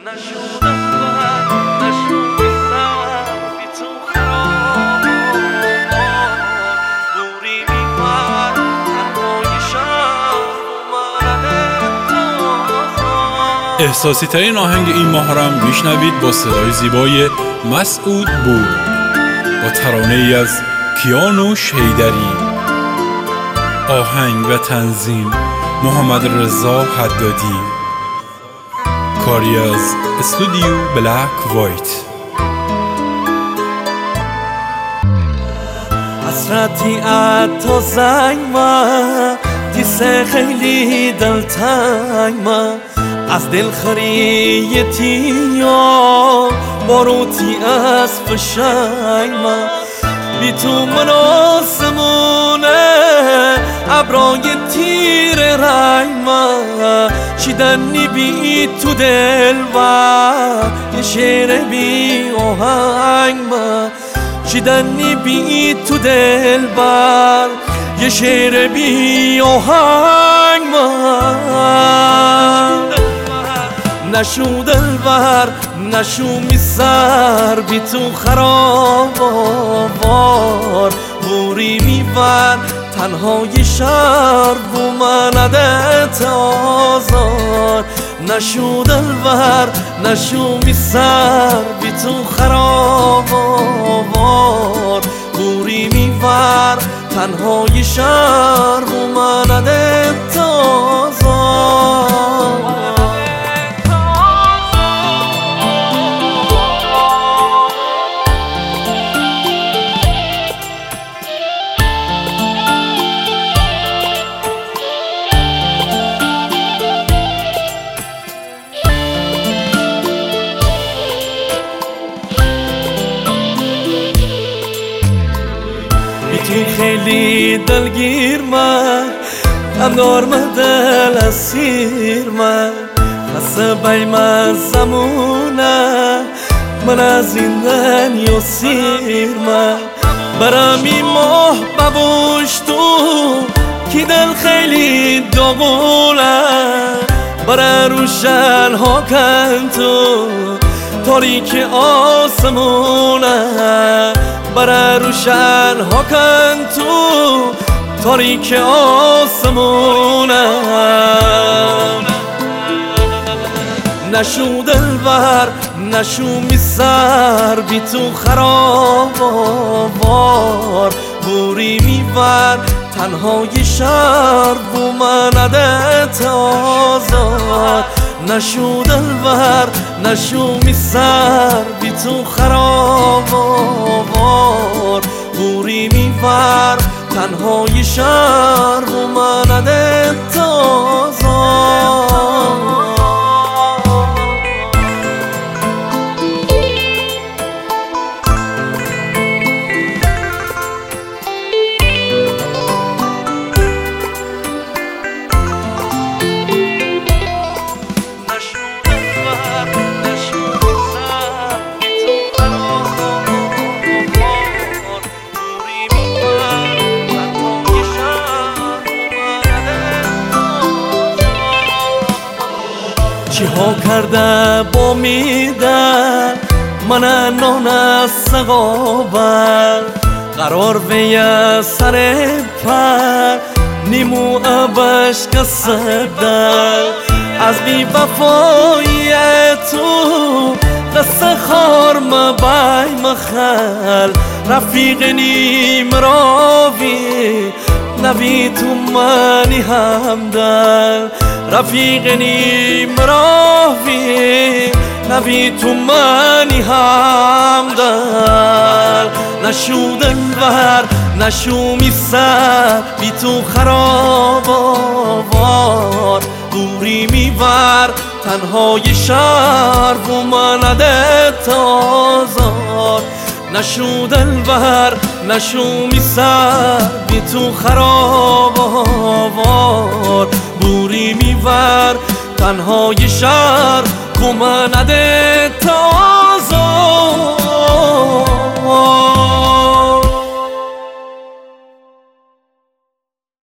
احساسی ترین آهنگ این ماه را میشنوید با صدای زیبای مسعود بود با ترانه ای از کیانوش حیدری. آهنگ و تنظیم محمد رضا حدادی. کاری از استودیو بلک وایت. حسرتی تو زنگ ما دیسه خیلی دلتنگ ما از دل خریتی یا باروتی از فشنگ ما بی تو من آسمونه ابرای تیر رنگ ما چیدنی بی تو دل و یه شعر بی آهنگ ما چیدنی بی تو دل بر یه شعر بی آهنگ من نشو دلبر نشو میسر بی تو خراب آوار بوری میبر تنهای شهر و مندت آزار نشو دلبر نشو میسر بی تو خراب آوار بوری میبر تنهای شهر و مندت آزار تو خیلی دلگیر من اندار من دل اسیر من خسته بی من زمونه من از این دنیا سیر من برمی ماه ببوش تو کی دل خیلی داغونه برا روشن ها کن تو تاریک آسمونه برا روشن ها کن تو تاریک آسمونه نشو دلبر نشو میسر بی تو خراب آوار بوری میبر تنهای شهر و مندت آزار نشو دلبر نشو میسر بی تو خراب آوار بوری میبر تنهای شهر و مندت آزار چی ها کرده با میدن من نان از سقابر قرار وی سر پر نیمو ابش کسدن از بی وفایی تو دست خار مبای مخل رفیق نیم راوی نبی تو منی همدل رفیق نیم راوی نبی تو منی همدل نشو دلبر نشو میسر بی تو خراب آوار بوری میبر تنهای شهر و مندت آزار نشو دلبر نشو میسر بی تو خراب آوار بوری میبر تنهای شهر و مندت